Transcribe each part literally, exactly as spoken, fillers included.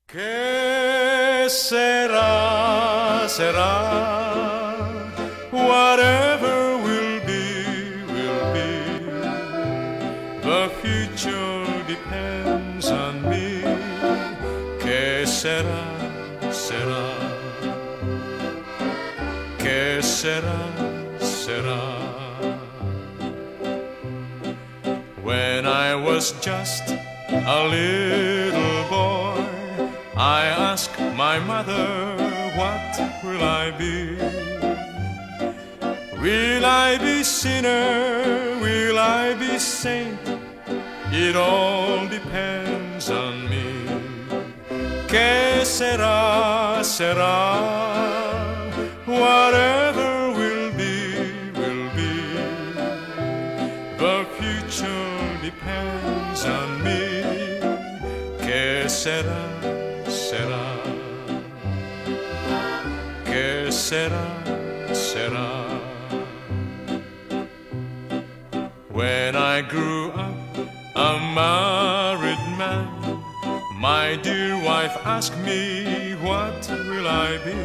Que sera, sera, whatever will be, will be. The future depends on me. Que sera, sera, que sera, sera. When I was just a little boy, I asked my mother, what will I be? Will I be sinner? Will I be saint? It all depends on me. Que sera, sera, whatever will be, will be. The future depends on me. Que sera, sera, que sera, sera. When I grew up a married man, my dear wife asked me, what will I be?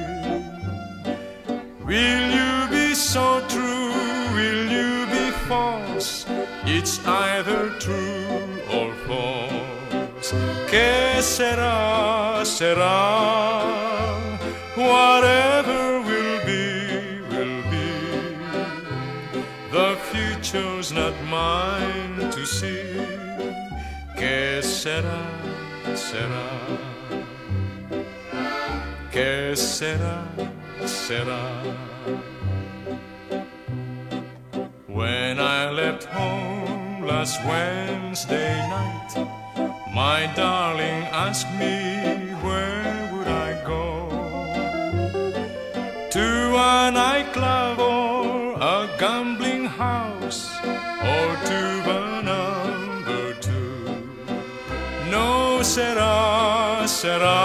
Will you be so true? Will you be false? It's either true or false. Que sera, sera, whatever will be, will be. The future's not mine to see. Que sera, sera, que sera, sera. When I left home last Wednesday night, my darling asked me, where would I go? To a nightclub or a gambling house, or to the number two? No, sera, sera,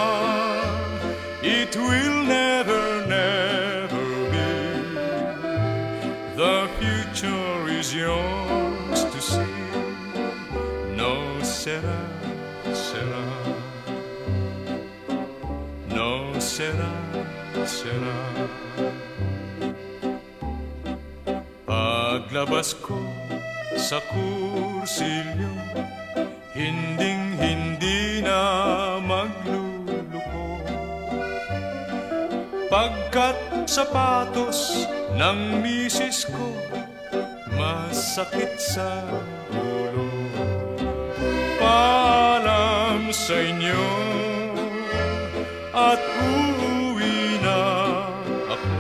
it will never, never be. The future is yours to see. No, sera, sera, no, sera, sera. Paglabas ko sa kursilyo, hinding-hindi na magluluko. Pagkat sapatos ng misis ko masakit sa ulo. Paalam sa inyo at uuwi na ako.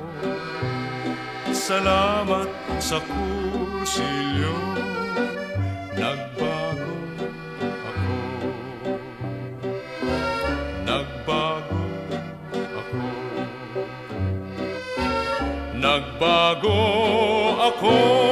Salamat sa kursilyo, nagbago ako. Nagbago ako. Nagbago ako.